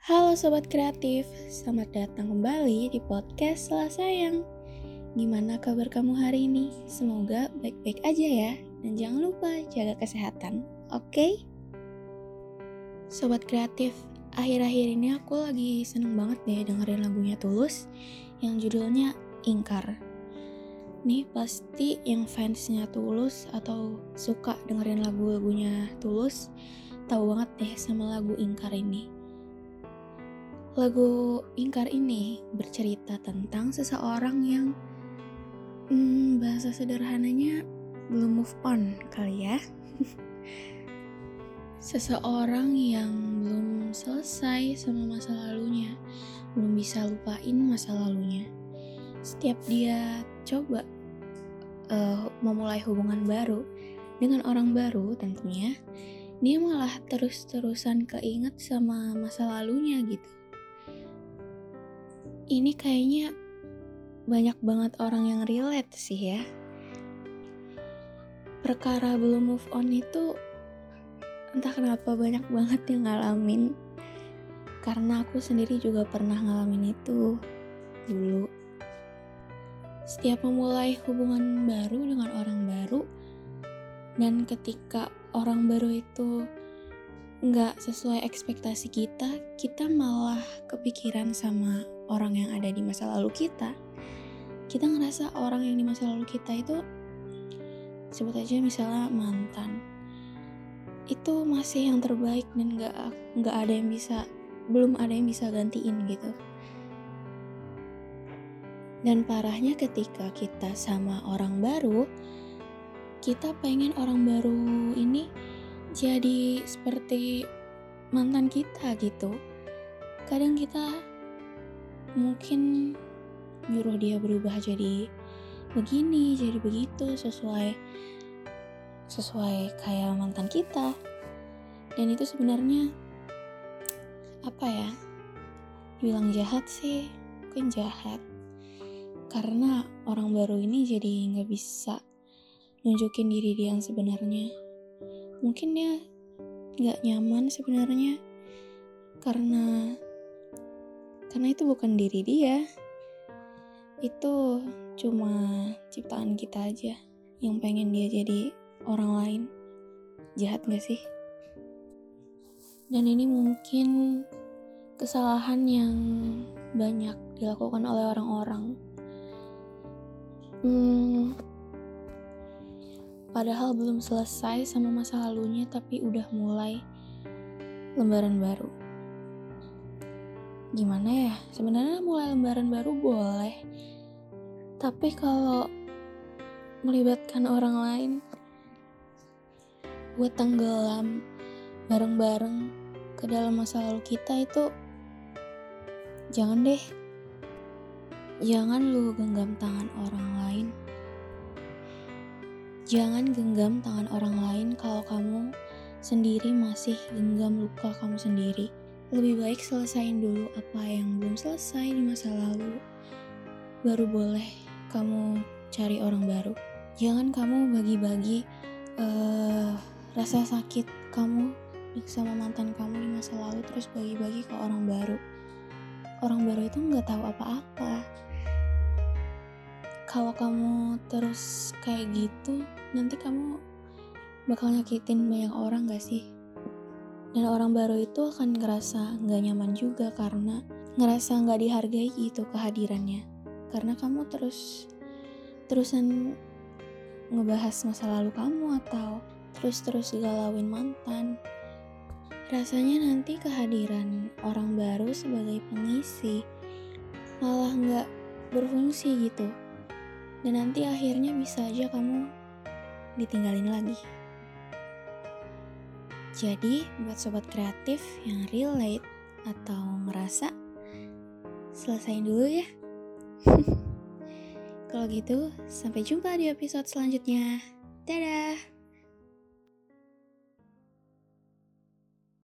Halo Sobat Kreatif, selamat datang kembali di podcast Salah Sayang. Gimana kabar kamu hari ini? Semoga baik-baik aja ya. Dan jangan lupa jaga kesehatan, oke? Sobat Kreatif, akhir-akhir ini aku lagi seneng banget deh dengerin lagunya Tulus yang judulnya Ingkar. Nih pasti yang fansnya Tulus atau suka dengerin lagu-lagunya Tulus tahu banget deh sama lagu Ingkar ini. Lagu Ingkar ini bercerita tentang seseorang yang bahasa sederhananya belum move on kali ya. Seseorang yang belum selesai sama masa lalunya, belum bisa lupain masa lalunya. Setiap dia coba memulai hubungan baru dengan orang baru tentunya, dia malah terus-terusan keinget sama masa lalunya gitu. Ini kayaknya banyak banget orang yang relate sih ya. Perkara belum move on itu entah kenapa banyak banget yang ngalamin. Karena aku sendiri juga pernah ngalamin itu dulu. Setiap memulai hubungan baru dengan orang baru, dan ketika orang baru itu nggak sesuai ekspektasi kita malah kepikiran sama orang yang ada di masa lalu kita. Kita ngerasa orang yang di masa lalu kita itu, sebut aja misalnya mantan, itu masih yang terbaik dan nggak ada yang bisa, belum ada yang bisa gantiin gitu. Dan parahnya ketika kita sama orang baru, kita pengen orang baru ini jadi seperti mantan kita gitu. Kadang kita mungkin nyuruh dia berubah jadi begini, jadi begitu, sesuai kayak mantan kita. Dan itu sebenarnya apa ya, dibilang jahat sih, mungkin jahat. Karena orang baru ini jadi gak bisa nunjukin diri dia yang sebenarnya. Mungkin dia gak nyaman sebenarnya karena itu bukan diri dia. Itu cuma ciptaan kita aja yang pengen dia jadi orang lain. Jahat gak sih? Dan ini mungkin kesalahan yang banyak dilakukan oleh orang-orang. Padahal belum selesai sama masa lalunya, tapi udah mulai lembaran baru. Gimana ya? Sebenarnya mulai lembaran baru boleh, tapi kalau melibatkan orang lain buat tenggelam bareng-bareng ke dalam masa lalu kita, itu jangan deh. Jangan lu genggam tangan orang lain. Jangan genggam tangan orang lain kalau kamu sendiri masih genggam luka kamu sendiri. Lebih baik selesain dulu apa yang belum selesai di masa lalu. Baru boleh kamu cari orang baru. Jangan kamu bagi-bagi rasa sakit kamu sama mantan kamu di masa lalu terus bagi-bagi ke orang baru. Orang baru itu gak tahu apa-apa. Kalau kamu terus kayak gitu, nanti kamu bakal nyakitin banyak orang gak sih? Dan orang baru itu akan ngerasa gak nyaman juga karena ngerasa gak dihargai gitu kehadirannya. Karena kamu terusan ngebahas masa lalu kamu atau terus galauin mantan. Rasanya nanti kehadiran orang baru sebagai pengisi malah gak berfungsi gitu. Dan nanti akhirnya bisa aja kamu ditinggalin lagi. Jadi buat sobat kreatif yang relate atau ngerasa, selesain dulu ya. Kalau gitu, sampai jumpa di episode selanjutnya. Dadah!